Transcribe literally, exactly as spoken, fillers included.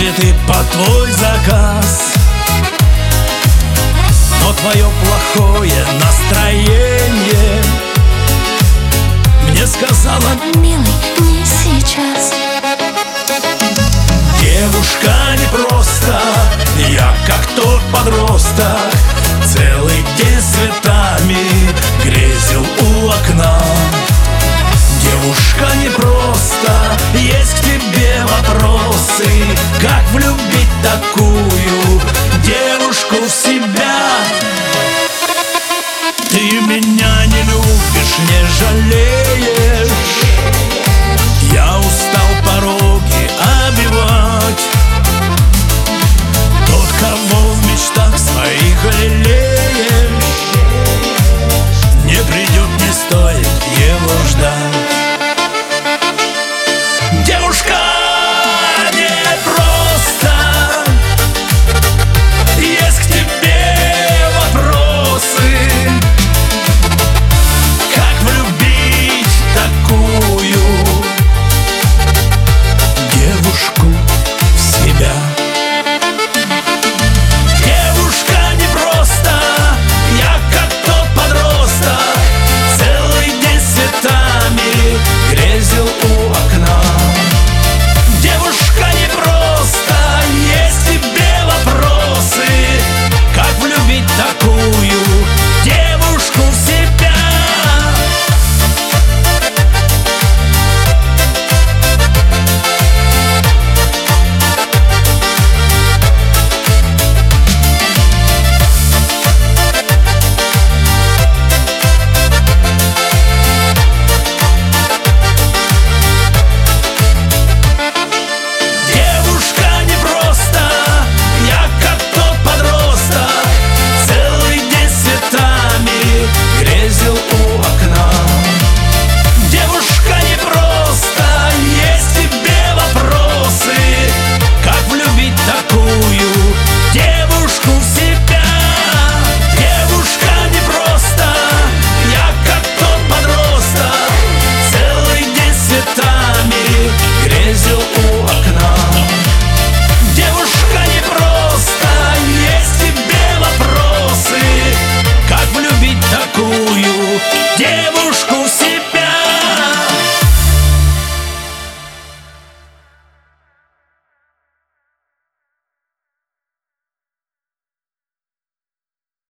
цветы под твой заказ. Но твое плохое настроение мне сказала: милый, не сейчас. Девушка не просто, я как тот подросток, целый день с цветами грезил у окна. Девушка не просто, есть к тебе вопросы, как влюбить такую девушку в себя. Ты меня не любишь, не жалеешь, я устал пороги обивать. Тот, кого в мечтах своих лелеешь, не придет, не стоит его ждать. Девушка